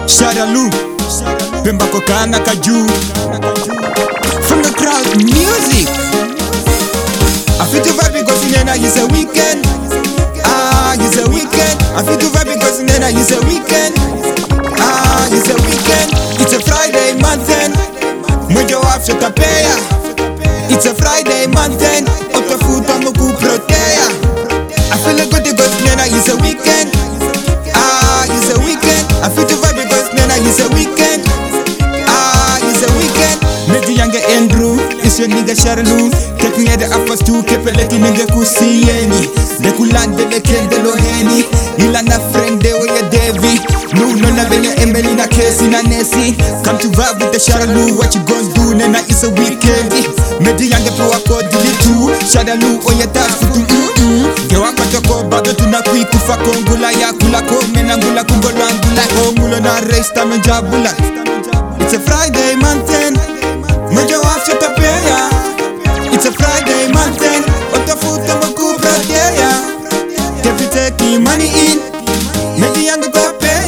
Shadalu, Pemba Kokana Kaju. From the crowd, music. I feel to vibe because it's a weekend. It's a weekend. I feel to vibe because it's a weekend. It's a weekend. It's a Friday month end. Mojo after tapea. It's a Friday month end. Otafuta muku protea. I feel good because it's a weekend. It's a weekend. I feel to vibe because it's a weekend. It's a weekend. Medi Younger Andrew, it's your nigga Sharalu. Take me at the upper stool, keep it letting nigga kusieni. De kulande de kende loheni. Ilana friend de way Devi. No na benye Emily na Casey na Nessie. Come to vibe with the Sharalu, what you gon' do? Nena it's a weekend. Medi Younger pro ako dilitu. Sharalu oya tafu tu Gewa katoko bado tunakui kufa kongula ya kula komena ngula kungola ngula kongulo na race tamenjabula. It's a Friday month end. Mojo after tapea. It's a Friday month end. Otafuta muku protea. Kepi taking money in. Medi Younger go pay.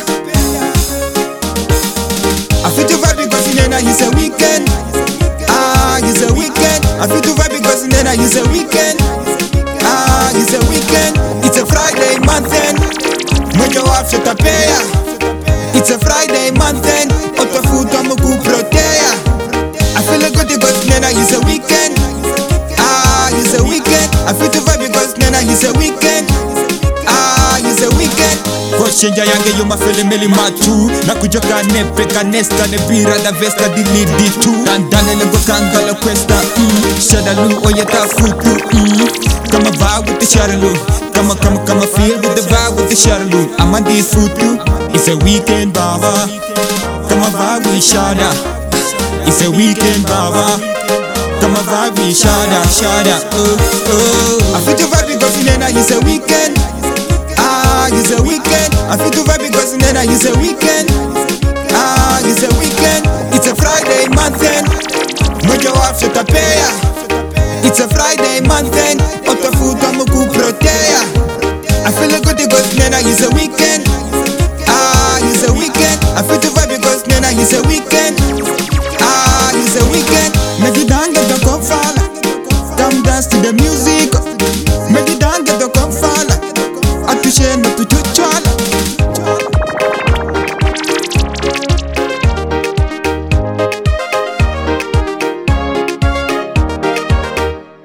I feel to vibe because it's a weekend. It's a weekend. I feel to vibe because it's a weekend. It's a weekend. It's a Friday month end. Mojo after tapea. It's a Friday month end. Otafuta muku protea. I feel good because it's a weekend. It's a weekend. I feel to vibe because it's a weekend. It's a weekend. Koshenja yange yuma fele meli matu. Na kujoka nepe kanesta ne bira da vesta di lidi tu. Dandane lengo kangala questa. Shadalu oyeta futu. Come vibe with the Shadalu. Come feel with the vibe with the Shadalu. I'm on this futu. It's a weekend, baba. Come vibe with Shada. It's a weekend, baba. Come vibe with Shada. I feel to vibe because it's a weekend. It's a weekend. I feel to vibe because it's a weekend. It's a weekend. It's a Friday month end. Mojo after tapea. It's a Friday month end. Otafuta muku protea. I feel good because it's a weekend. It's a weekend. I feel to vibe because it's a weekend. It's a weekend. Medi don't get the call. Come dance to the music. Medi don't get the